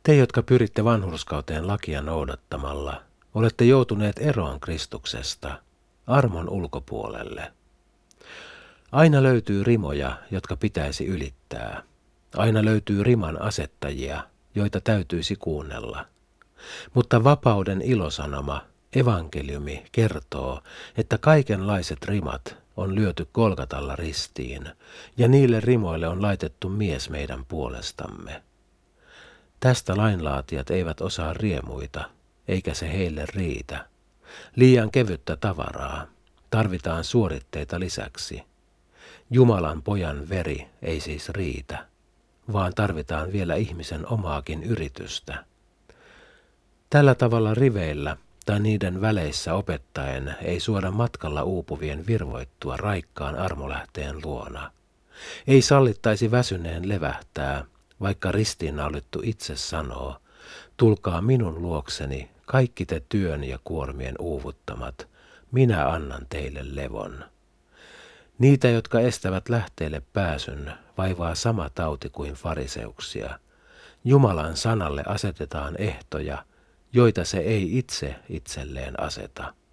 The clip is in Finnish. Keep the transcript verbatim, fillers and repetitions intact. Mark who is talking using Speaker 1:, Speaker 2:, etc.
Speaker 1: Te, jotka pyritte vanhurskauteen lakia noudattamalla, olette joutuneet eroon Kristuksesta, armon ulkopuolelle. Aina löytyy rimoja, jotka pitäisi ylittää. Aina löytyy riman asettajia, joita täytyisi kuunnella. Mutta vapauden ilosanoma, evankeliumi, kertoo, että kaikenlaiset rimat on lyöty Golgatalla ristiin, ja niille rimoille on laitettu mies meidän puolestamme. Tästä lainlaatijat eivät osaa riemuita, eikä se heille riitä. Liian kevyttä tavaraa, tarvitaan suoritteita lisäksi. Jumalan pojan veri ei siis riitä, vaan tarvitaan vielä ihmisen omaakin yritystä. Tällä tavalla riveillä tai niiden väleissä opettaen ei suoda matkalla uupuvien virvoittua raikkaan armolähteen luona. Ei sallittaisi väsyneen levähtää, vaikka ristiinnaulittu itse sanoo, tulkaa minun luokseni kaikki te työn ja kuormien uuvuttamat, minä annan teille levon. Niitä, jotka estävät lähteelle pääsyn, vaivaa sama tauti kuin fariseuksia. Jumalan sanalle asetetaan ehtoja, joita se ei itse itselleen aseta.